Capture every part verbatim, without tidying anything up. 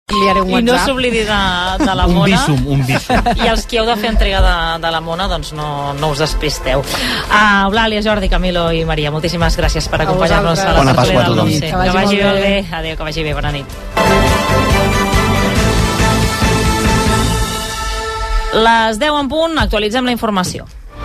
I no s'oblidi de, de la un mona. Bísum, un bísum. I els que heu de fer entrega de, de la mona, doncs no, no us despisteu. Uh, Eulàlia, Jordi, Camilo i Maria, moltíssimes gràcies per acompanyar-nos a la Bona Pasqua a tothom. Sí. Que vagi, que vagi molt bé. Adéu, que vagi bé, bona nit. Les deu en punt, actualitzem la informació.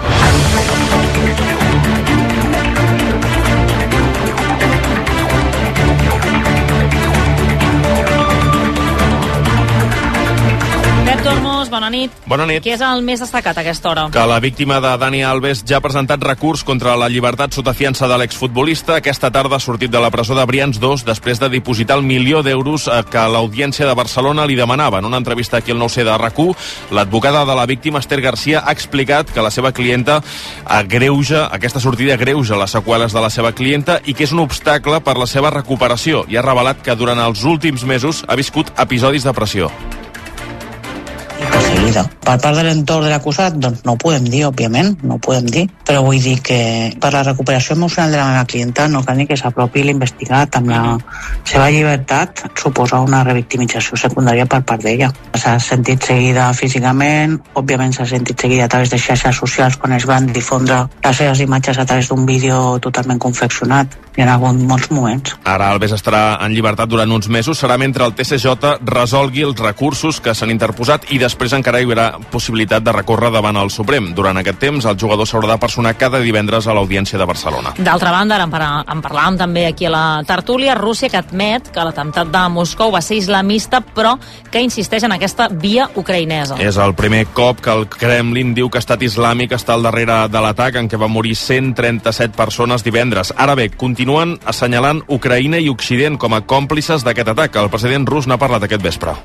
Pep Tormos, bona nit. Bona nit. Què és el més destacat a aquesta hora? Que la víctima de Dani Alves ja ha presentat recurs contra la llibertat sota fiança de l'exfutbolista. Aquesta tarda ha sortit de la presó de Brians dos després de dipositar el milió d'euros que l'Audiència de Barcelona li demanava. En una entrevista aquí al nou C de RAC u, l'advocada de la víctima, Esther Garcia, ha explicat que la seva clienta agreuja, aquesta sortida agreuja les seqüeles de la seva clienta i que és un obstacle per la seva recuperació. I ha revelat que durant els últims mesos ha viscut episodis de pressió. Perseguida. Per part de l'entorn de l'acusat, doncs no ho podem dir, òbviament, no ho podem dir, però vull dir que per la recuperació emocional de la meva clienta no cal ni que s'apropi l'investigat amb la seva llibertat suposa una revictimització secundària per part d'ella. S'ha sentit seguida físicament, òbviament s'ha sentit seguida a través de xarxes socials quan es van difondre les seves imatges a través d'un vídeo totalment confeccionat. Hi ha hagut molts moments. Ara Alves estarà en llibertat durant uns mesos, serà mentre el T C J resolgui els recursos que s'han interposat i després encara hi haurà possibilitat de recórrer davant el Suprem. Durant aquest temps, el jugador s'haurà de personar cada divendres a l'Audiència de Barcelona. D'altra banda, ara en, par en parlàvem també aquí a la tertúlia, Rússia que admet que l'atemptat de Moscou va ser islamista, però que insisteix en aquesta via ucraïnesa. És el primer cop que el Kremlin diu que Estat Islàmic està al darrere de l'atac en què va morir cent trenta-set persones divendres. Ara bé, continuen assenyalant Ucraïna i Occident com a còmplices d'aquest atac. El president rus n'ha parlat aquest vespre.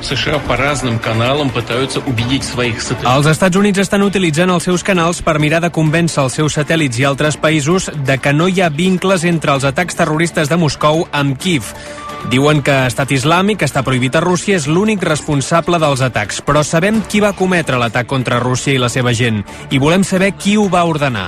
Els Estats Units estan utilitzant els seus canals per mirar de convèncer els seus satèl·lits i altres països de que no hi ha vincles entre els atacs terroristes de Moscou amb Kíev. Diuen que Estat Islàmic, que està prohibit a Rússia, és l'únic responsable dels atacs, però sabem qui va cometre l'atac contra Rússia i la seva gent, i volem saber qui ho va ordenar.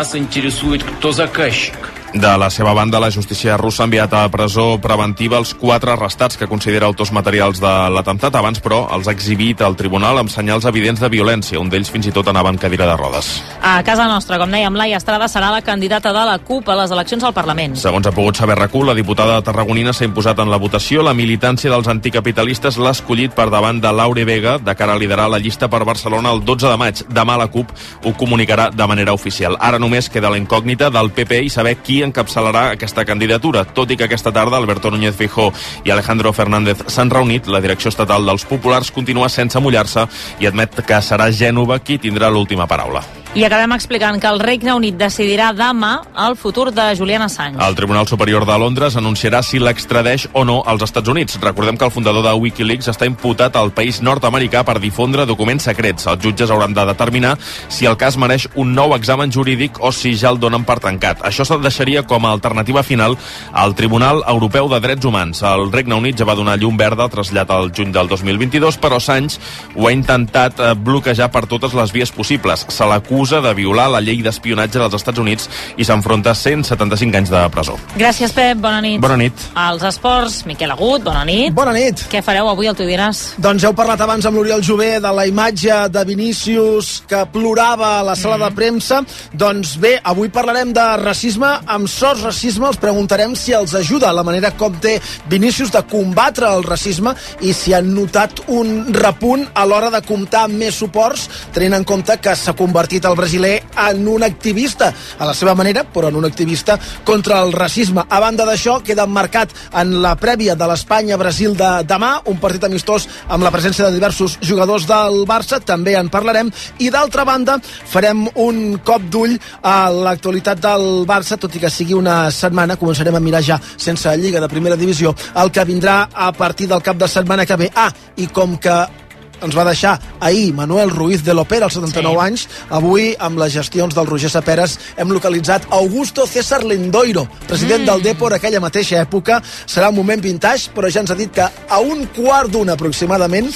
De la seva banda, la justícia russa ha enviat a presó preventiva els quatre arrestats que considera autors materials de l'atemptat. Abans, però, els ha exhibit al tribunal amb senyals evidents de violència. Un d'ells fins i tot anava en cadira de rodes. A casa nostra, com dèiem, Laia Estrada serà la candidata de la CUP a les eleccions al Parlament. Segons ha pogut saber RAC u, la diputada tarragonina s'ha imposat en la votació. La militància dels anticapitalistes l'ha escollit per davant de Laure Vega, de cara a liderar la llista per Barcelona el dotze de maig. Demà la CUP ho comunicarà de manera oficial. Ara només queda la incògnita del P P i saber qui encapçalarà aquesta candidatura. Tot i que aquesta tarda Alberto Núñez Feijóo i Alejandro Fernández s'han reunit, la direcció estatal dels populars continua sense mullar-se i admet que serà Gènova qui tindrà l'última paraula. I acabem explicant que el Regne Unit decidirà demà el futur de Julian Assange. El Tribunal Superior de Londres anunciarà si l'extradeix o no als Estats Units. Recordem que el fundador de Wikileaks està imputat al país nord-americà per difondre documents secrets. Els jutges hauran de determinar si el cas mereix un nou examen jurídic o si ja el donen per tancat. Això se'l deixaria com a alternativa final al Tribunal Europeu de Drets Humans. El Regne Unit ja va donar llum verda al trasllat al juny del dos mil vint-i-dos, però Assange ho ha intentat bloquejar per totes les vies possibles. Se l'acusa de violar la llei d'espionatge dels Estats Units i s'enfronta a cent setanta-cinc anys de presó. Gràcies, Pep. Bona nit. Bona nit. Als esports, Miquel Agut, bona nit. Bona nit. Què fareu avui al Tu diràs? Doncs heu parlat abans amb l'Oriol Jové de la imatge de Vinícius que plorava a la sala mm. de premsa. Doncs bé, avui parlarem de racisme. Amb sots racisme els preguntarem si els ajuda la manera com té Vinícius de combatre el racisme i si han notat un repunt a l'hora de comptar amb més suports, tenint en compte que s'ha convertit el brasiler en un activista, a la seva manera, però en un activista contra el racisme. A banda d'això, queda marcat en la prèvia de l'Espanya-Brasil de demà, un partit amistós amb la presència de diversos jugadors del Barça, també en parlarem, i d'altra banda farem un cop d'ull a l'actualitat del Barça, tot i que sigui una setmana, començarem a mirar ja sense Lliga de Primera Divisió, el que vindrà a partir del cap de setmana que ve. Ah, i com que ens va deixar ahir Manuel Ruiz de l'Opera, als setanta-nou sí. anys. Avui, amb les gestions del Roger Saperes, hem localitzat Augusto César Lendoiro, president mm. del Depor aquella mateixa època. Serà un moment vintage, però ja ens ha dit que a un quart d'una aproximadament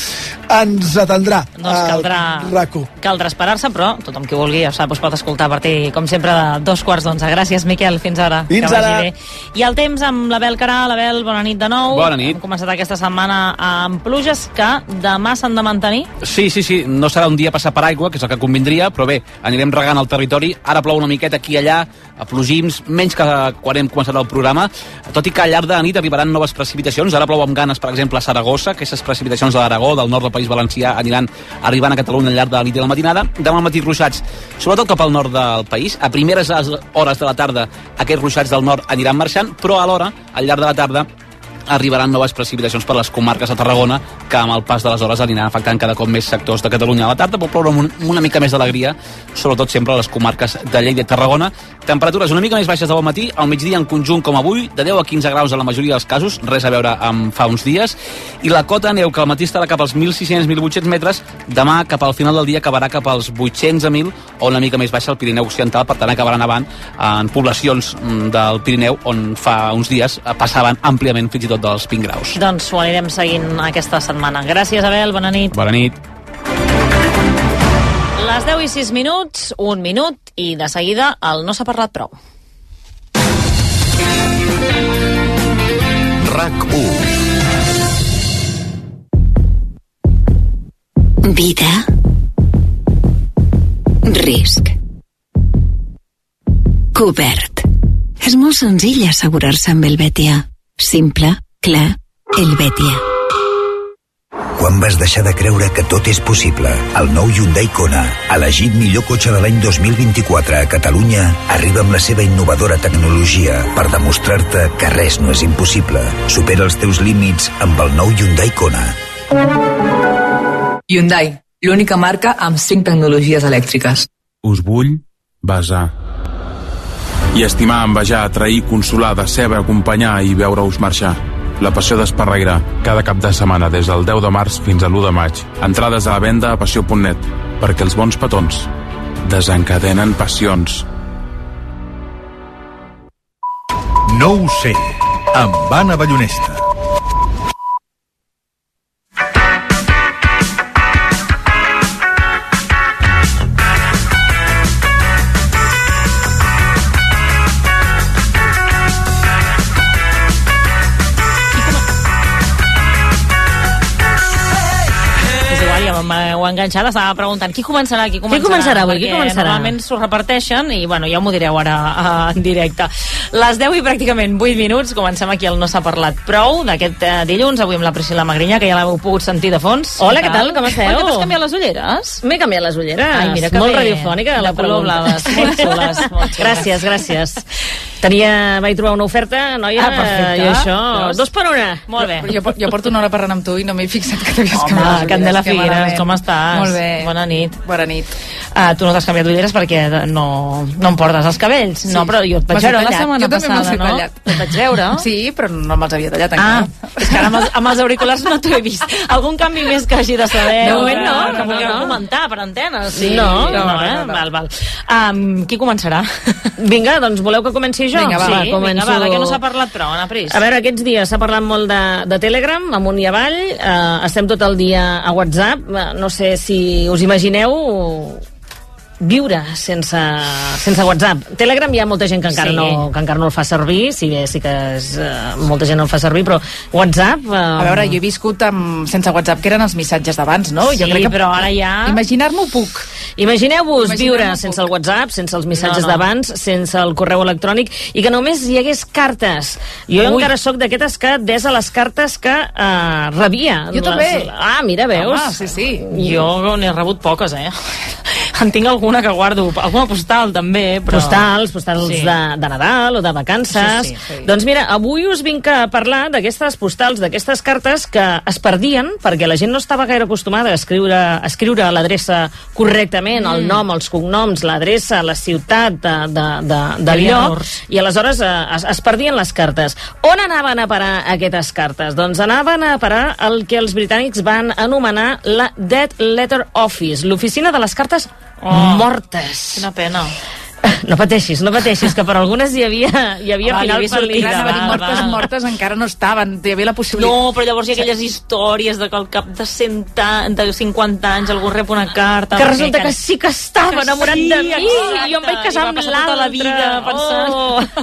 ens atendrà doncs caldrà, al RAC u. Caldrà esperar-se, però tothom qui vulgui, ja sap, us pot escoltar a partir, com sempre, de dos quarts d'onze. Gràcies, Miquel. Fins ara. Fins que vagi ara. bé. I el temps amb l'Abel Caral. Abel, bona nit de nou. Bona nit. Hem començat aquesta setmana amb pluges que demà s'han de mantenir. Sí, sí, sí. No serà un dia passar per aigua, que és el que convindria, però bé, anirem regant el territori. Ara plou una miqueta aquí i allà, a plogims, menys que quan hem començat el programa, tot i que al llarg de la nit arribaran noves precipitacions. Ara plou amb ganes, per exemple, a Saragossa. Aquestes precipitacions de l'Aragó, del nord del País Valencià, aniran arribant a Catalunya al llarg de la nit i la matinada. Demà al matí ruixats, sobretot cap al nord del país. A primeres hores de la tarda aquests ruixats del nord aniran marxant, però alhora, al llarg de la tarda, arribaran noves precipitacions per les comarques de Tarragona, que amb el pas de les hores aniran afectant cada cop més sectors de Catalunya. A la tarda pot ploure amb una mica més d'alegria, sobretot sempre a les comarques de Lleida i Tarragona. Temperatures una mica més baixes de bon matí, al migdia en conjunt com avui, de deu a quinze graus a la majoria dels casos, res a veure amb fa uns dies, i la cota de neu, que al matí estarà cap als mil sis-cents a mil vuit-cents metres, demà cap al final del dia acabarà cap als vuit-cents a mil, o una mica més baixa al Pirineu Occidental, per tant acabarà nevant en poblacions del Pirineu on fa uns dies passaven àmpliament fins i tot dels vint graus. Doncs ho anirem seguint aquesta setmana. Gràcies, Abel, bona nit. Bona nit. Les deu i sis minuts, un minut, i de seguida el No s'ha parlat prou. RAC u. Vida. Risc. Cobert. És molt senzill assegurar-se amb Helvetia. Simple, clar, Helvetia. Quan vas deixar de creure que tot és possible? El nou Hyundai Kona, elegit millor cotxe de l'any dos mil vint-i-quatre a Catalunya, arriba amb la seva innovadora tecnologia per demostrar-te que res no és impossible. Supera els teus límits amb el nou Hyundai Kona. Hyundai, l'única marca amb cinc tecnologies elèctriques. Us vull besar. I estimar, envejar, atrair, consolar, decebre, acompanyar i veure-us marxar. La Passió d'Esparreguera, cada cap de setmana des del deu de març fins a l'u de maig. Entrades a la venda a passió punt net, perquè els bons petons desencadenen passions. No ho sé, amb Anna Ballonesta. M'ho enganxat, estava preguntant qui començarà, qui començarà, qui començarà avui, qui començarà? Normalment s'ho reparteixen i bueno, ja m'ho direu ara uh, en directe. Les deu i pràcticament vuit minuts, comencem aquí el No s'ha parlat prou d'aquest uh, dilluns, avui amb la Priscila Magrinyà, que ja l'heu pogut sentir de fons. Hola, què tal, com esteu? Oi, que t'has canviat les ulleres? M'he canviat les ulleres. Ai, mira que molt bé. radiofònica, la color blaves, molt xules, molt xules. Gràcies, gràcies. Tenia, vaig trobar una oferta, noia, ah, perfecte. i això, Veus? dos per una. Molt bé. Jo, jo porto una hora parlant amb tu i no m'he fixat que t'havies Home, canviat les ulleres. Candela Que Figueres, malament. com estàs? Molt bé. Bona nit. Bona nit. Uh, tu no t'has canviat d'ulleres perquè no, no em portes els cabells. Sí. No, però jo et vaig Me'ls he veure la tallat. setmana Jo també me'ls passada, he no? tallat. Et vaig veure. Sí, però no me'ls havia tallat Ah, encara. és que ara amb els, amb els auriculars no t'ho he vist. Algun canvi més que hagi de saber? De o moment que, no, que no, vulgueu no. comentar per antena. Sí. No, no, no, eh? no, no. Val, val. Um, qui començarà? Vinga, doncs voleu que comenci jo? Vinga, va, sí, va, vinga, començo. va, de què no s'ha parlat prou, Anna Pris? A veure, aquests dies s'ha parlat molt de, de Telegram, amunt i avall, eh, estem tot el dia a WhatsApp, eh, no sé si us imagineu viure sense, sense WhatsApp. Telegram hi ha molta gent que encara, Sí. no, que encara no el fa servir, si bé sí que és, uh, molta gent no el fa servir, però WhatsApp... Uh, A veure, jo he viscut amb, sense WhatsApp, que eren els missatges d'abans, no? Sí, jo crec que però ara ja... Imaginar-m'ho puc. Imagineu-vos Imagineu-me viure poc. sense el WhatsApp, sense els missatges No, no. d'abans, sense el correu electrònic, i que només hi hagués cartes. Jo Ui. encara sóc d'aquestes que desa les cartes que uh, rebia. Jo les... també. Ah, mira, veus? Home, sí, sí. Jo n'he rebut poques, eh? En tinc alguna que guardo, alguna postal també, però... Postals, postals Sí. de, de Nadal o de vacances. Sí, sí, sí. Doncs mira, avui us vinc a parlar d'aquestes postals, d'aquestes cartes que es perdien perquè la gent no estava gaire acostumada a escriure, a escriure l'adreça correctament, mm. el nom, els cognoms, l'adreça, la ciutat de, de, de, del Hi havia lloc, errors. i aleshores eh, es, es perdien les cartes. On anaven a parar aquestes cartes? Doncs anaven a parar el que els britànics van anomenar la Dead Letter Office, l'oficina de les cartes Oh, mortes. Quina pena. No pateixis, no pateixis, que per algunes hi havia, hi havia Va, final hi havia feliç. sortida, Va, va, mortes, va. mortes encara no estaven, hi havia la possibilitat. No, però llavors hi ha aquelles històries de que al cap de cent anys, de cinquanta anys algú rep una carta... Que resulta que sí que estava enamorat sí, de mi, exacte, i jo em vaig casar i va amb passar tota la vida pensant...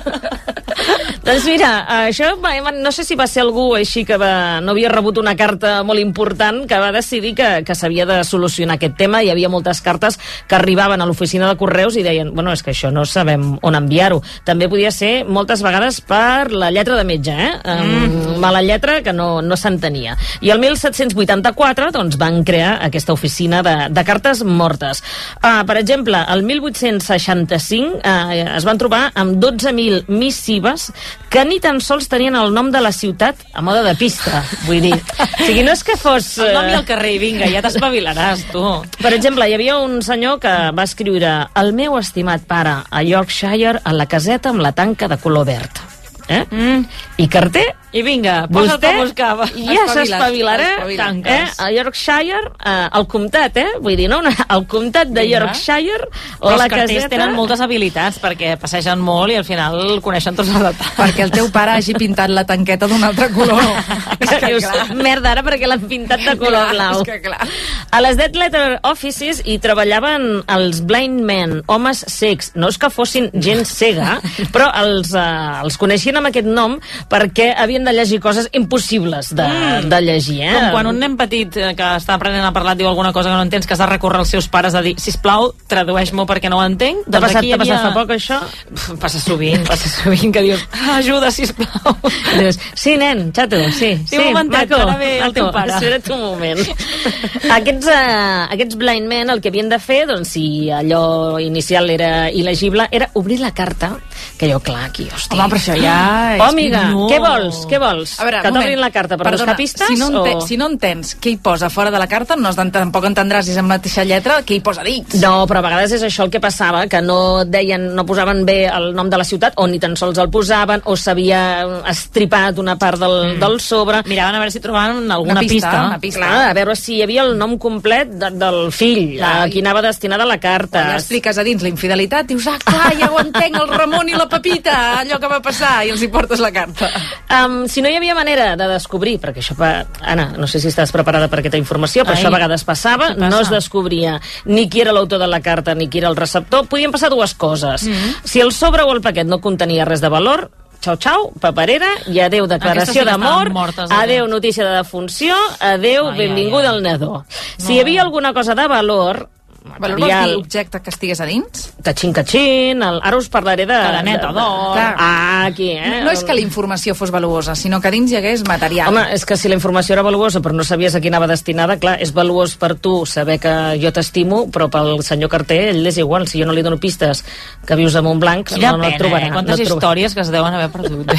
Oh. Doncs mira, això va, no sé si va ser algú així que va, no havia rebut una carta molt important, que va decidir que, que s'havia de solucionar aquest tema. Hi havia moltes cartes que arribaven a l'oficina de correus i deien, bueno, és que això no sabem on enviar-ho. També podia ser moltes vegades per la lletra de metge, eh? Mm. Mala lletra que no, no s'entenia. I el disset vuitanta-quatre doncs, van crear aquesta oficina de, de cartes mortes. Uh, per exemple, el divuit seixanta-cinc uh, es van trobar amb dotze mil missives que ni tan sols tenien el nom de la ciutat a moda de pista, vull dir. O sigui, no és que fos... El nom i el carrer, vinga, ja t'espavilaràs, tu. Per exemple, hi havia un senyor que va escriure el meu estimat pare a Yorkshire a la caseta amb la tanca de color verd. Eh? Mm. I carter, i vinga, posa't a buscar. Ja s'espavilarà, eh? A Yorkshire, eh, el comtat, eh? Vull dir, no? El comtat de vinga. Yorkshire, però la els carters caseta... tenen moltes habilitats perquè passegen molt i al final coneixen tots els detalls. Perquè el teu pare hagi pintat la tanqueta d'un altre color. És que dius, merda, ara perquè l'han pintat de color blau. És que clar. A les Dead Letter Offices hi treballaven els blind men, homes cecs. No és que fossin gent cega, però els, uh, els coneixien amb aquest nom perquè havien de llegir coses impossibles de, mm. de llegir. Eh? Com quan un nen petit que està aprenent a parlar diu alguna cosa que no entens, que has de recórrer als seus pares a dir, sisplau, tradueix-m'ho perquè no ho entenc. T'ha Doncs passat, aquí havia... havia... passat fa poc, això? Pff, passa sovint, passa sovint, que dius, ajuda, sisplau. Dius, sí, nen, xato, sí. Sí, un momentet, maco, ara ve el teu pare. Espera't un moment. aquests, uh, aquests blind men el que havien de fer, doncs, si allò inicial era il·legible, era obrir la carta, que jo, clar, aquí, hòstia. Home, però això ja... És... Oh, amiga, no. què vols? Què vols? A veure, que t'obrin la carta per buscar pistes? Si no, ente o... si no entens què hi posa fora de la carta, no has tampoc entendràs si és la mateixa lletra què hi posa dins. No, però a vegades és això el que passava, que no deien, no posaven bé el nom de la ciutat, o ni tan sols el posaven, o s'havia estripat una part del, mm. del sobre. Miraven a veure si trobaven alguna una pista. pista. Una pista. Clar, a veure si hi havia el nom complet de, del fill, clar, a qui anava destinada la carta. Quan ja expliques a dins la infidelitat, dius, ah, clar, ja ho entenc, el Ramon i la Pepita, allò que va passar, i els hi portes la carta. Um, si no hi havia manera de descobrir, perquè això, pa... Anna, no sé si estàs preparada per aquesta informació, però Ai, això a vegades passava, passa? No es descobria ni qui era l'autor de la carta ni qui era el receptor, podien passar dues coses. Mm -hmm. Si el sobre o el paquet no contenia res de valor, xau, xau, paperera, i adeu declaració sí d'amor, adeu notícia de defunció, adeu ai, benvinguda ai, ai. al nadó. No. Si hi havia alguna cosa de valor, valor vols dir objecte que estigués a dins? Cachín, cachín, el... ara us parlaré de... Cadeneta d'or. Ah, aquí, eh? No, no és que la informació fos valuosa, sinó que dins hi hagués material. Home, és que si la informació era valuosa però no sabies a qui anava destinada, clar, és valuós per tu saber que jo t'estimo, però pel senyor carter, ell és igual, si jo no li dono pistes que vius a Montblanc, Quina no, no pena, et trobarà. Eh? Quantes no històries que es deuen haver perdut.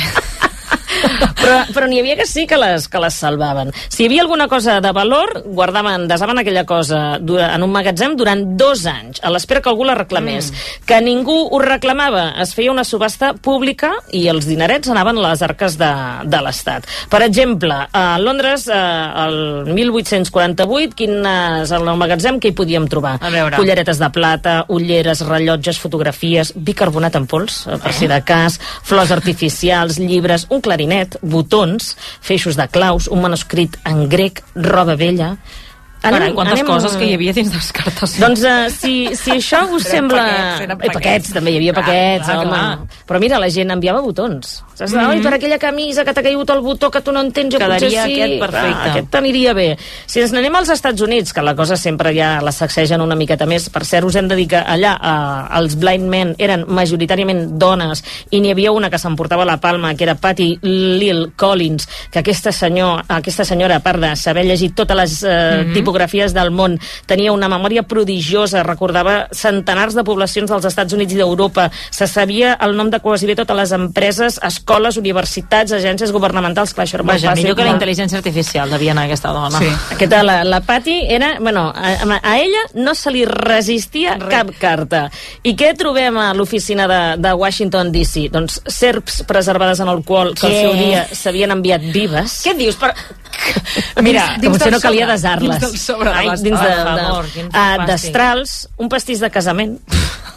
però però n'hi havia que sí que les, que les salvaven. Si hi havia alguna cosa de valor, guardaven, desaven aquella cosa en un magatzem durant dos anys, a l'espera que algú la reclamés. Mm. Que ningú ho reclamava, es feia una subhasta pública i els dinerets anaven a les arques de, de l'Estat. Per exemple, a Londres, eh, el divuit quaranta-vuit, quin és el magatzem que hi podíem trobar? Culleretes de plata, ulleres, rellotges, fotografies, bicarbonat en pols, per si de cas, flors artificials, llibres, un clarinet, botons, feixos de claus, un manuscrit en grec, roba vella... Carai, quantes anem... coses que hi havia dins de les cartes. Doncs uh, si, si això us sembla... Paquets, paquets. I paquets, també hi havia clar, paquets, clar, home. Clar. Però mira, la gent enviava botons. Saps? Mm -hmm. Ai, per aquella camisa que t'ha caigut el botó que tu no entens, jo quedaria potser sí. Aquest perfecte. Ah, aquest t'aniria bé. Si ens n'anem als Estats Units, que la cosa sempre ja la sacsegen una miqueta més, per cert, us hem de dir que allà eh, els blind men eren majoritàriament dones i n'hi havia una que s'emportava la palma, que era Patty Lil Collins, que aquesta, senyor, aquesta senyora, a part de saber llegir totes les eh, mm -hmm. tipografies del món, tenia una memòria prodigiosa, recordava centenars de poblacions dels Estats Units i d'Europa, se sabia el nom de quasi bé totes les empreses, escoles, universitats, agències governamentals. Clar, això era molt Vaja, fàcil. millor que la intel·ligència artificial devia anar aquesta dona. Sí. Aquesta, la, la Patty era... Bueno, a, a ella no se li resistia Re. cap carta. I què trobem a l'oficina de, de Washington D C? Doncs serps preservades en alcohol que al seu dia s'havien enviat vives. Què dius? Per... Mira, dins, dins que potser no calia desar-les. Dins del sobre. Ai, dins de, de, de, uh, destrals, un pastís de casament.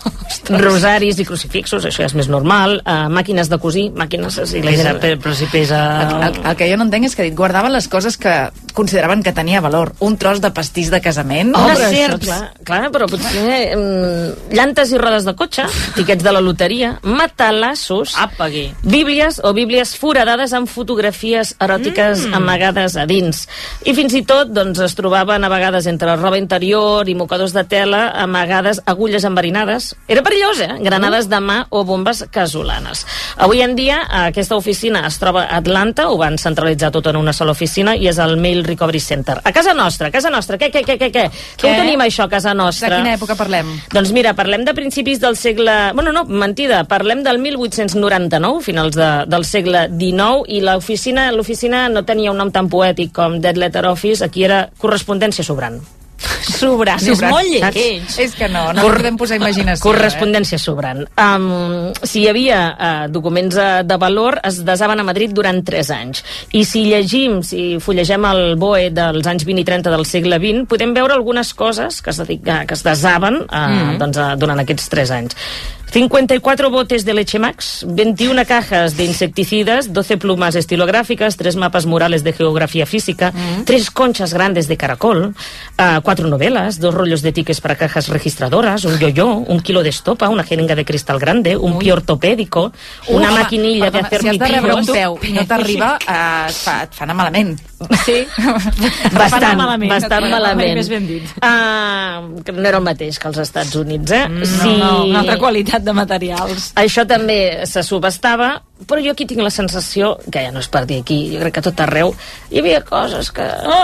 rosaris i crucifixos, això ja és més normal, uh, màquines de cosir, màquines... Si pesa, però si pesa... El, el, el que jo no entenc és que dit, guardaven les coses que consideraven que tenia valor. Un tros de pastís de casament... Oh, però això, clar, clar, però potser um, llantes i rodes de cotxe, tiquets de la loteria, matalassos, Apagui. bíblies o bíblies foradades amb fotografies eròtiques mm. amagades a dins. I fins i tot doncs, es trobaven a vegades entre roba interior i mocadors de tela amagades agulles enverinades. Era perillós, eh? Granades de mà o bombes casolanes. Avui en dia aquesta oficina es troba a Atlanta, ho van centralitzar tot en una sola oficina i és el Mail Recovery Center. A casa nostra, a casa nostra, què, què, què, què, què? Què ho tenim això a casa nostra? De quina època parlem? Doncs mira, parlem de principis del segle... Bueno, no, mentida, parlem del mil vuit-cents noranta-nou, finals de, del segle dinou, i l'oficina l'oficina no tenia un nom tan poètic com Dead Letter Office, aquí era correspondència sobrant. Sobrant, és molt lleig. És que no, no Cor podem posar imaginació. Correspondència eh? sobrant. Um, si hi havia uh, documents uh, de valor, es desaven a Madrid durant tres anys. I si llegim, si fullegem el B O E dels anys vint i trenta del segle vint, podem veure algunes coses que es, dedica, que es desaven uh, mm. doncs, uh, durant aquests tres anys. cincuenta y cuatro botes de leche Max, veintiuna cajas de insecticidas, doce plumas estilográficas, tres mapas murales de geografía física, mm. tres conchas grandes de caracol, uh, cuatro novelas, dos rollos de tickets para cajas registradoras, un yo-yo, un kilo de estopa, una jeringa de cristal grande, un pie ortopédico, una home, maquinilla perdona, de hacer si has de rebre un peu i no t'arriba, uh, et, fa, et fa anar malament. Sí, bastant, malament, bastant malament. Més ben dit. Uh, no era el mateix que als Estats Units, eh? No, si... no, una altra qualitat de materials. Això també se subestava, però jo aquí tinc la sensació, que ja no és per dir aquí, jo crec que a tot arreu hi havia coses que... Oh,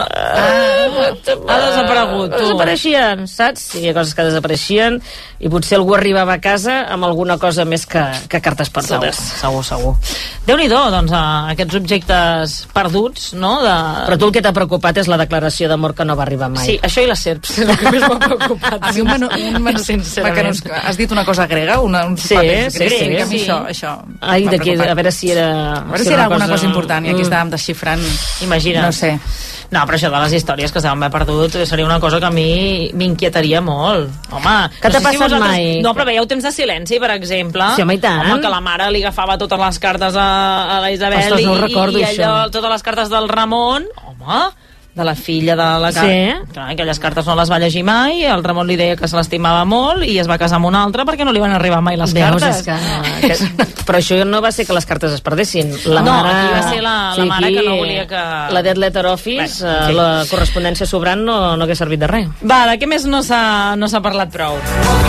ah, ha desaparegut, tu. Desapareixien, saps? Hi havia coses que desapareixien i potser algú arribava a casa amb alguna cosa més que, que cartes perdudes. Segur, segur, segur. Déu-n'hi-do, doncs, aquests objectes perduts, no? De... Però tu el que t'ha preocupat és la declaració d'amor que no va arribar mai. Sí, això i les serps, és el que més m'ha preocupat. A mi un, manu, un manu, mecanus, has dit una cosa grega? Una, uns sí, papers sí, grecs, sí, sí, sí. Això, això Ai, d'aquí, a veure si era... A veure si, si era alguna cosa, cosa important i aquí mm. estàvem desxifrant. Imagina't. No sé. No, però això de les històries que s'han perdut seria una cosa que a mi m'inquietaria molt. Home, que no t'ha sé passat si mai? No, però veieu Temps de silenci, per exemple. Sí, home, i tant. Home, que la mare li agafava totes les cartes a, a la Isabel. Ostres, no i, recordo, i allò, això. Totes les cartes del Ramon. Home, de la filla de la... Sí. Clar, aquelles cartes no les va llegir mai, el Ramon li deia que se l'estimava molt i es va casar amb una altra perquè no li van arribar mai les Veus, cartes. Que, que, però això no va ser que les cartes es perdessin. La no, mare, aquí va ser la, la sí, mare que no volia que... La Dead Letter Office, Bé, sí. la correspondència sobrant no, no hagués servit de res. Va, de què més no s'ha no s'ha parlat prou?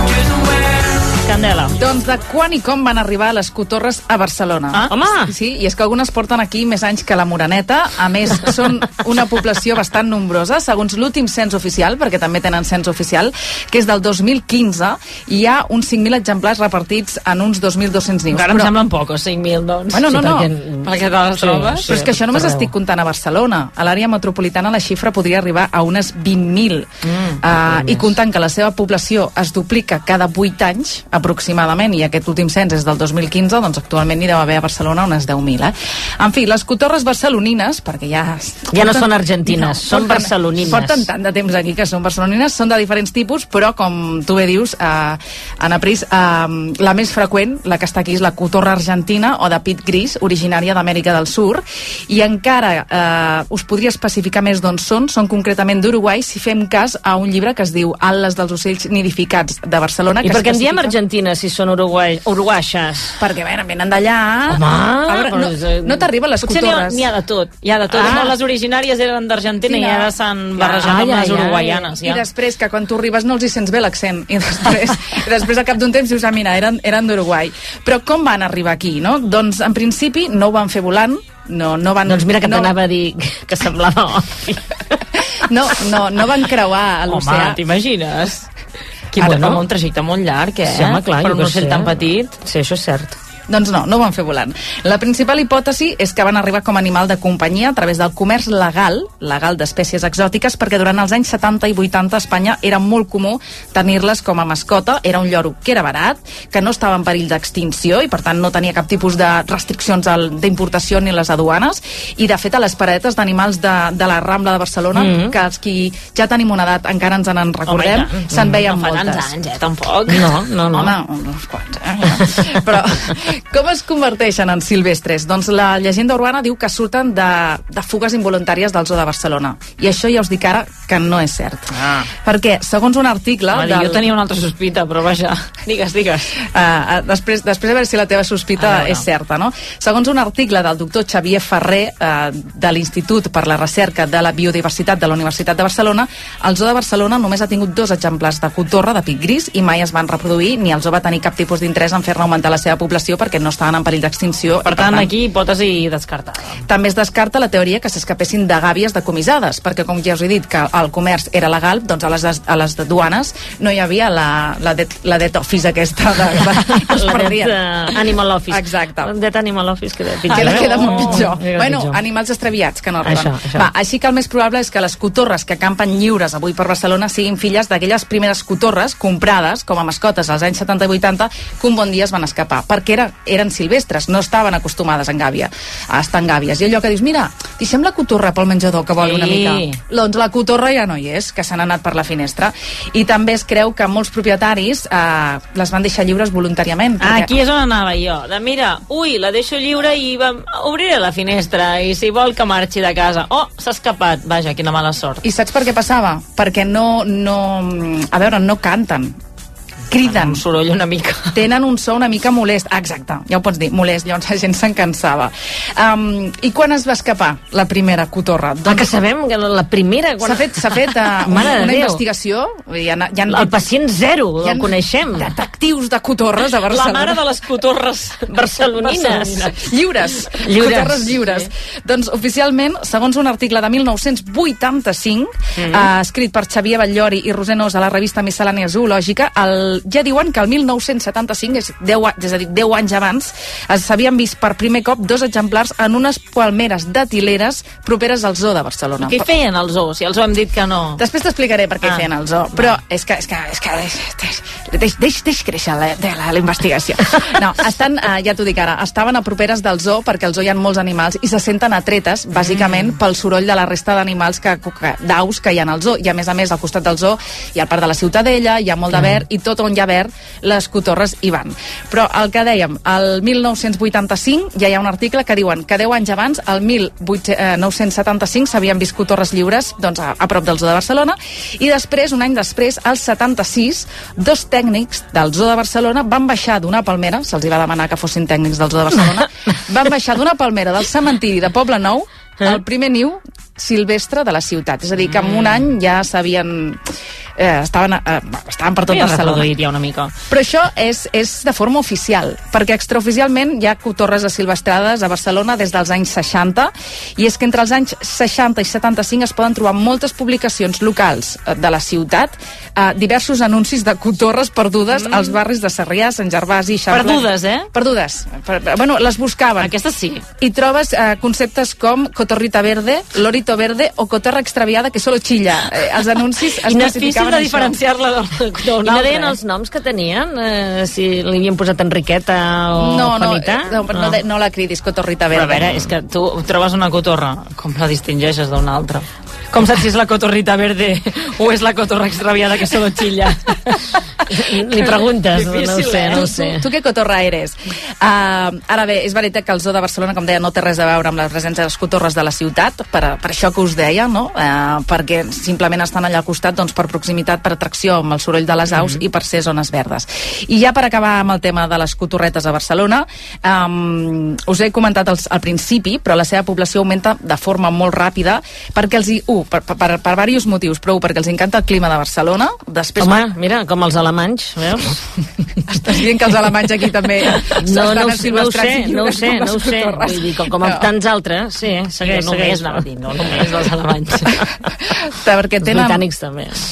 Candela. Doncs de quan i com van arribar les cotorres a Barcelona. Ah, home! Sí, i és que algunes porten aquí més anys que la Moreneta. A més, són una població bastant nombrosa, segons l'últim cens oficial, perquè també tenen cens oficial, que és del dos mil quinze, i hi ha uns cinc mil exemplars repartits en uns dos mil dos-cents nius. Encara però... em semblen pocs, cinc mil, doncs. Bueno, no, sí, no. Perquè, perquè te les trobes. Sí, però és que això només estic comptant a Barcelona. A l'àrea metropolitana la xifra podria arribar a unes vint mil. Mm, uh, I comptant que la seva població es duplica cada vuit anys, aproximadament, i aquest últim cens és del dos mil quinze, doncs actualment n'hi deu haver a Barcelona unes deu mil. Eh? En fi, les cotorres barcelonines, perquè ja... Ja no són argentines, no, són porten, barcelonines. Porten tant de temps aquí que són barcelonines, són de diferents tipus, però com tu bé dius, eh, Anna Pris, eh, la més freqüent, la que està aquí, és la cotorra argentina o de pit gris, originària d'Amèrica del Sur, i encara eh, us podria especificar més d'on són, són concretament d'Uruguai, si fem cas a un llibre que es diu Atles dels ocells nidificats de Barcelona. I que per què en especifica... diem argentines si són uruguai, uruguaixes? Perquè bé, venen d'allà. Home, a veure, no, no t'arriben les potser cotorres. N'hi ha, ha de tot, hi ha de tot. Ah. No, les originàries eren d'Argentina sí, no. i ara s'han barrejat ah, amb ja, les uruguaianes. Ja. I després, que quan tu arribes no els hi sents bé l'accent. I després, i després al cap d'un temps dius, ah, mira, eren, eren d'Uruguai. Però com van arribar aquí, no? Doncs, en principi, no ho van fer volant. No, no van... Doncs mira que no... t'anava a dir que semblava... no, no, no van creuar l'oceà. Home, t'imagines? Qui Ara, bueno, no? Un trajecte molt llarg, eh? Sí, home, clar, per un jo ocell sé. tan petit. Sí, això és cert. Doncs no, no ho van fer volant. La principal hipòtesi és que van arribar com a animal de companyia a través del comerç legal, legal d'espècies exòtiques, perquè durant els anys setanta i vuitanta a Espanya era molt comú tenir-les com a mascota. Era un lloro que era barat, que no estava en perill d'extinció i per tant no tenia cap tipus de restriccions d'importació ni les aduanes, i de fet a les paradetes d'animals de, de la Rambla de Barcelona, mm -hmm. que els qui ja tenim una edat encara ens en recordem, se'n veien no moltes. No fa tants anys, eh, tampoc. No, no, no. Home, uns quants, eh? Però com es converteixen en silvestres? Doncs la llegenda urbana diu que surten de, de fugues involuntàries del Zoo de Barcelona. I això ja us dic ara que no és cert. Ah. Perquè, segons un article... Home, del... Jo tenia una altra sospita, però vaja, digues, digues. Uh, després, després a veure si la teva sospita és certa, no? Segons un article del doctor Xavier Ferrer, uh, de l'Institut per la Recerca de la Biodiversitat de la Universitat de Barcelona, el Zoo de Barcelona només ha tingut dos exemplars de cotorra de pic gris i mai es van reproduir, ni el zoo va tenir cap tipus d'interès en fer-ne augmentar la seva població perquè no estaven en perill d'extinció. Per, per tant, aquí hipòtesi descartada. També es descarta la teoria que s'escapessin de gàbies decomissades, perquè com ja us he dit que el comerç era legal, doncs a les, a les duanes no hi havia la, la, det, la det office aquesta de, de, es perdien. La det uh, animal office. Exacte. La det animal office que pitjor. Que queda molt pitjor. Oh, bueno, pitjor. Animals extraviats que no arriben. Això, això. Va, així que el més probable és que les cotorres que campen lliures avui per Barcelona siguin filles d'aquelles primeres cotorres comprades com a mascotes als anys setanta i vuitanta que un bon dia es van escapar, perquè era, eren silvestres, no estaven acostumades en gàbia, a estar en gàbies. I allò que dius, mira, deixem la cotorra pel menjador que vol sí. una mica. Doncs la cotorra ja no hi és, que s'han anat per la finestra. I també es creu que molts propietaris eh, les van deixar lliures voluntàriament. Perquè... Aquí és on anava jo, de mira, ui, la deixo lliure i va, obriré la finestra i si vol que marxi de casa. Oh, s'ha escapat, vaja, quina mala sort. I saps per què passava? Perquè no, no, a veure, no canten, criden. Un soroll una mica. Tenen un so una mica molest. Exacte, ja ho pots dir, molest. Llavors la gent se'n cansava. Um, I quan es va escapar la primera cotorra? Doncs... Ah, que sabem que la primera... S'ha quan... fet, s'ha fet uh, una, una investigació. Hi ha, hi ha... El pacient zero, el coneixem. Detectius de cotorres a Barcelona. La mare de les cotorres barcelonines. barcelonines. Lliures. lliures. Cotorres lliures. Sí. Doncs oficialment, segons un article de mil nou-cents vuitanta-cinc, mm. uh, escrit per Xavier Batllori i Roser a la revista Miscel·lània Zoològica, el ja diuen que el mil nou-cents setanta-cinc, és, deu, és a dir, deu anys abans, s'havien vist per primer cop dos exemplars en unes palmeres datileres properes al Zoo de Barcelona. Què feien al zoo? Si els ho hem dit que no. Després t'explicaré per què ah. feien al zoo, però és que, és que, és que deix, deix, deix, deix créixer la, la, la investigació. No, estan, eh, ja t'ho dic ara, estaven a properes del zoo perquè al zoo hi ha molts animals i se senten atretes, bàsicament, mm. pel soroll de la resta d'animals que, que, d'aus que hi ha al zoo. I a més a més, al costat del zoo hi ha el parc de la Ciutadella, hi ha molt de verd, i tot on hi ha verd, les cotorres hi van. Però el que dèiem, el mil nou-cents vuitanta-cinc ja hi ha un article que diuen que deu anys abans, el mil nou-cents setanta-cinc, s'havien vist cotorres lliures doncs, a, a prop del Zoo de Barcelona, i després, un any després, al setanta-sis, dos tècnics del Zoo de Barcelona van baixar d'una palmera, se'ls va demanar que fossin tècnics del Zoo de Barcelona, van baixar d'una palmera del cementiri de Poble Nou el primer niu silvestre de la ciutat. És a dir, que en un any ja s'havien... Eh, estaven, eh, estaven per tot Barcelona. Ja una mica. Però això és, és de forma oficial, perquè extraoficialment hi ha cotorres asilvestrades a Barcelona des dels anys seixanta, i és que entre els anys seixanta i setanta-cinc es poden trobar moltes publicacions locals de la ciutat, eh, diversos anuncis de cotorres perdudes mm. als barris de Sarrià, Sant Gervasi i Eixample. Perdudes, eh? Perdudes. Per, bueno, les buscaven. Aquestes sí. I trobes eh, conceptes com cotorrita verde, lorito verde o cotorra extraviada que solo chilla. Eh, els anuncis especificaven de diferenciar-la d'un altre. I no deien els noms que tenien? Eh, si li havien posat Enriqueta o no, Juanita? No, no, no, no la cridis cotorrita verde. Però a veure, és que tu trobes una cotorra, com la distingeixes d'una altra? Com saps si és la cotorrita verde o és la cotorra extraviada que solo chilla? Li preguntes, difícil, no ho sé, no ho sé. Tu, tu què cotorra eres? Uh, ara bé, és veritat que el Zoo de Barcelona, com deia, no té res a veure amb la presència de les cotorres de la ciutat, per, per això que us deia, no? Uh, perquè simplement estan allà al costat doncs, per proximitat, per atracció amb el soroll de les aus mm -hmm. i per ser zones verdes. I ja per acabar amb el tema de les cotorretes a Barcelona, um, us he comentat al, al principi, però la seva població augmenta de forma molt ràpida perquè els hi... Uh, per, per, per, per diversos motius, però perquè els encanta el clima de Barcelona. Després... Home, mira, com els alemanys, veus? Estàs dient que els alemanys aquí també no, no, no ho sé, no ho sé, no ho sé. Vull dir, com, com no. tants altres, sí, segueix, no segueix. Només, no, no només els alemanys. Perquè tenen... Els britànics també.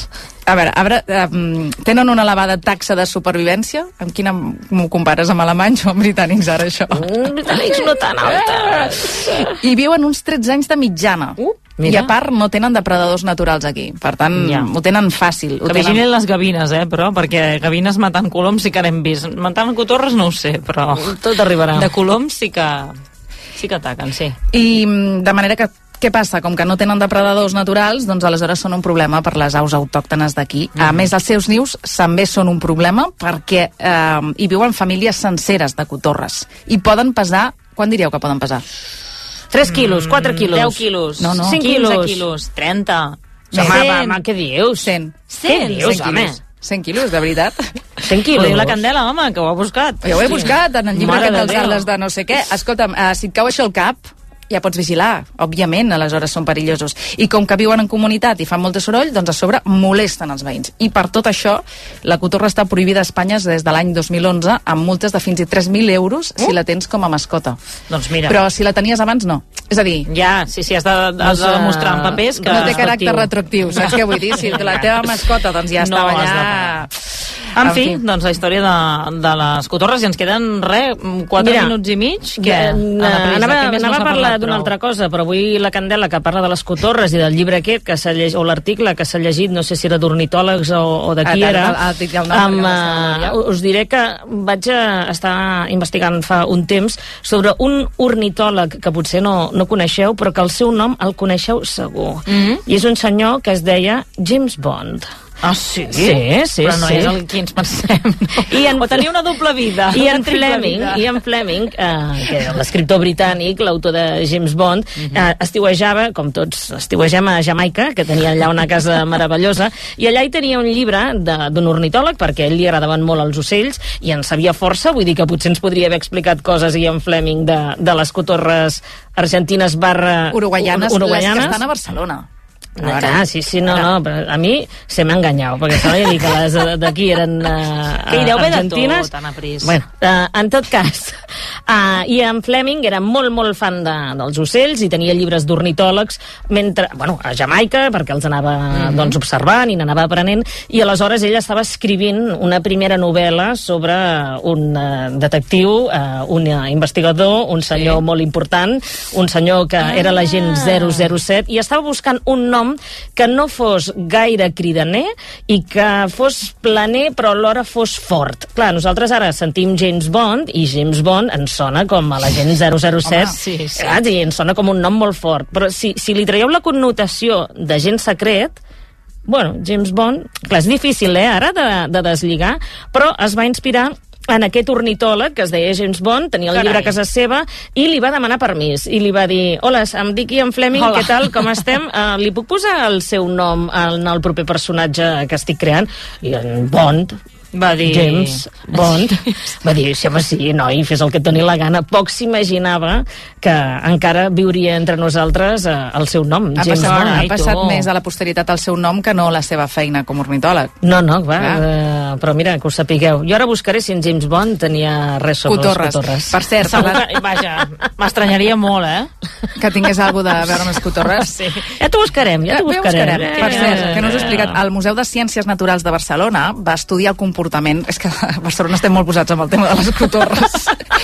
A veure, a veure um, tenen una elevada taxa de supervivència? Amb quina m'ho compares, amb alemanys o amb britànics, ara, això? Mm, britànics no tan altes. I viuen uns tretze anys de mitjana. Uh, I a part no tenen depredadors naturals aquí. Per tant, ja. ho tenen fàcil. Ho que tenen... vigilin les gavines, eh, però, perquè gavines matant coloms sí que n'hem vist. Matant cotorres no ho sé, però... Tot arribarà. De coloms sí que... sí que ataquen, sí. I de manera que què passa? Com que no tenen depredadors naturals, doncs aleshores són un problema per les aus autòctones d'aquí. Mm. A més, els seus nius també són un problema perquè eh, hi viuen famílies senceres de cotorres. I poden pesar... Quan diríeu que poden pesar? tres quilos, quatre quilos. deu quilos. No, no. cinc quilos. quilos. trenta. Home, home, què dius? cent. Què dius, home? cent quilos, de veritat. cent quilos. Ho diu la Candela, home, que ho ha buscat. Jo ho he buscat en el llibre Mare aquest de dels Déu. Atles de no sé què. Escolta'm, uh, si et cau això al cap, ja pots vigilar. Òbviament, aleshores són perillosos. I com que viuen en comunitat i fan molt de soroll, doncs a sobre molesten els veïns. I per tot això, la cotorra està prohibida a Espanya des de l'any dos mil onze, amb multes de fins i tres mil euros uh. si la tens com a mascota. Doncs mira. Però si la tenies abans, no. És a dir... Ja, sí, sí, has de, has de demostrar en papers que... No té caràcter retroactiu, saps què vull dir? Si la teva mascota doncs ja No estava has de allà... En fi, doncs la història de, de les cotorres, i ens queden, res, quatre Mira, minuts i mig. Que, eh, anava no anava a parlar d'una altra cosa, però avui la Candela, que parla de les cotorres i del llibre aquest, que s'ha llegit, o l'article que s'ha llegit, no sé si era d'ornitòlegs o, o de qui Ah, era, el- el- el nom, amb, perquè no uh, us diré que vaig a estar investigant fa un temps sobre un ornitòleg que potser no, no coneixeu, però que el seu nom el coneixeu segur. Mm-hmm. I és un senyor que es deia James Bond. Ah, sí? Sí, sí, Però no sí. és el que ens pensem. No? I en, o tenia una doble vida. I una en triple Fleming, vida. i en Fleming eh, que era l'escriptor britànic, l'autor de James Bond, eh, estiuejava, com tots estiuegem a Jamaica, que tenia allà una casa meravellosa, i allà hi tenia un llibre de- d'un ornitòleg, perquè a ell li agradaven molt els ocells, i en sabia força, vull dir que potser ens podria haver explicat coses, i en Fleming, de, de les cotorres argentines barra Uruguayanes, uruguayanes. les que estan a Barcelona. Ah, clar, sí, sí, no, no, però a mi se m'ha enganyat, perquè se m'ha dit que les d'aquí eren uh, Que hi deu haver de argentines. tot, Anna Pris. Bueno, uh, en tot cas, uh, i en Fleming era molt, molt fan de, dels ocells i tenia llibres d'ornitòlegs, mentre, bueno, a Jamaica, perquè els anava Mhm. doncs, observant i n'anava aprenent, i aleshores ell estava escrivint una primera novel·la sobre un uh, detectiu, uh, un uh, investigador, un senyor molt important, un senyor que era l'agent zero zero set, i estava buscant un nom que no fos gaire cridaner i que fos planer però alhora fos fort. Clar, nosaltres ara sentim James Bond i James Bond ens sona com a l'agent zero zero set. Home, sí, sí. Clar, i ens sona com un nom molt fort. Però si, si li traieu la connotació d'agent secret, bueno, James Bond, clar, és difícil, eh, ara, de, de deslligar, però es va inspirar en aquest ornitòleg que es deia James Bond, tenia el Carai. llibre a casa seva, i li va demanar permís, i li va dir, hola, em dic Ian Fleming, Hola. què tal, com estem? Uh, li puc posar el seu nom en el proper personatge que estic creant? I en Bond, Va dir... James Bond, va dir, sí, home, sí, noi, fes el que et doni la gana. Poc s'imaginava que encara viuria entre nosaltres eh, el seu nom, Ha James passat, Bond. ha ai, passat tu. més a la posteritat el seu nom que no la seva feina com a ornitòleg. No, no, va, Ah. eh, però mira, que ho sapigueu. Jo ara buscaré si en James Bond tenia res sobre Cotorres. les cotorres. Per cert, Segur parlant, que, vaja, m'estranyaria molt, eh? que tingués alguna de veure amb les cotorres. Sí. Ja t'ho buscarem, ja t'ho Bé, ho buscarem. buscarem. Per cert, que no us he explicat, el Museu de Ciències Naturals de Barcelona va estudiar el comportament... És que a Barcelona estem molt posats amb el tema de les cotorres.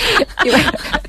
I va,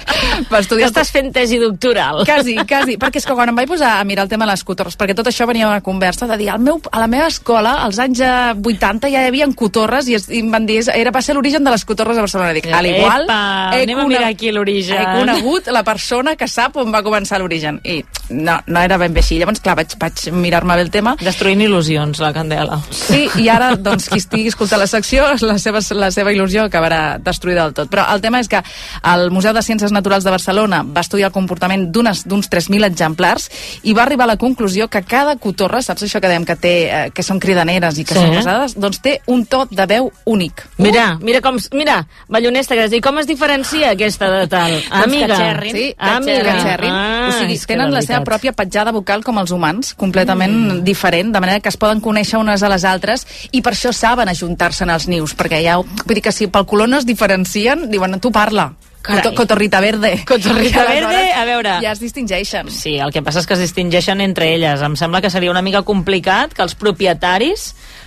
va estudiar... Estàs fent tesi doctoral. Quasi, quasi, perquè és que quan em vaig posar a mirar el tema de les cotorres, perquè tot això venia una conversa de dir, al meu, a la meva escola, als anys eh, vuitanta, ja hi havia cotorres i, es, i em van dir, era, va ser l'origen de les cotorres a Barcelona. Dic, al igual, Epa, anem a mirar aquí l'origen. he conegut la persona que sap on va començar l'origen. I no, no era ben bé així. Llavors, clar, vaig, vaig mirar-me bé el tema. Destruint il·lusions, la Candela. Sí, i ara, doncs, qui estigui escoltant la secció, la seva, la seva il·lusió acabarà destruïda del tot. Però el tema és que el Museu de Ciències Naturals de Barcelona va estudiar el comportament d'unes- d'uns tres mil exemplars i va arribar a la conclusió que cada cotorra, saps això que dèiem que, té, eh, que són cridaneres i que Sí. són pesades, doncs té un to de veu únic. Mira, mira com... Mira, ballonesta, que has dit, com es diferencia aquesta de tal? Amiga. que xerrin. Sí, Amiga. que xerrin. Ah, o sigui, és que tenen de la seva veritat. pròpia petjada vocal com els humans, completament mm. diferent, de manera que es poden conèixer unes a les altres i per això saben ajuntar-se en els nius, perquè ja, vull dir que si pel color no es diferencien, diuen, tu parla. Carai. Coto- Cotorrita verde. Cotorrita I aleshores verde, a veure. Ja es distingeixen. Sí, el que passa és que es distingeixen entre elles. Em sembla que seria una mica complicat que els propietaris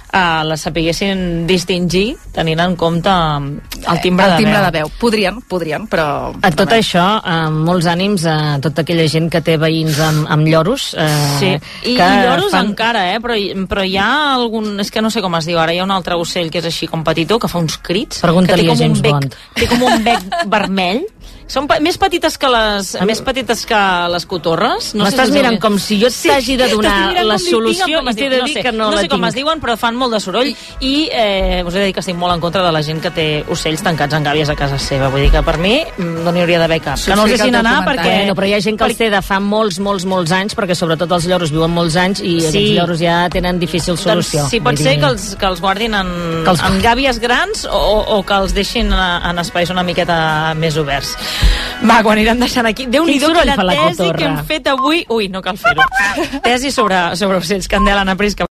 uh, les sapiguessin distingir tenint en compte el timbre, el timbre de, de veu. Podrien, podrien, però... A tot això, uh, molts ànims a tota aquella gent que té veïns amb, amb lloros. Uh, Sí, i, que i lloros fan... encara, eh? Però, però hi ha algun... És que no sé com es diu ara, hi ha un altre ocell que és així com petitó, que fa uns crits, Pregunta-li que té a com James un bec, Bond. té com un bec vermell. Són pe més petites que les, més petites que les cotorres. No M'estàs sé si mirant com si jo t'hagi de donar la solució i i t'he de dir sé, que no no la sé com tinc. es diuen, però fan molt de soroll i eh, us he de dir que estic molt en contra de la gent que té ocells tancats en gàbies a casa seva. Vull dir que per mi no n'hi hauria d'haver cap. Que no els deixin anar perquè... Bueno, però hi ha gent que els té de fa molts, molts, molts anys, perquè sobretot els lloros viuen molts anys i Sí. aquests lloros ja tenen difícil solució. Doncs sí, pot Vull ser dir- que els, que els guardin en, Que els- en gàbies grans o, o que els deixin en espais una miqueta més oberts. Va, quan anirem deixant aquí. Déu-n'hi-do soroll la fa la tesi cotorra. que hem fet avui. Ui, no cal fer-ho. Tesi sobre, sobre ocells. Candela, Ana Prisca.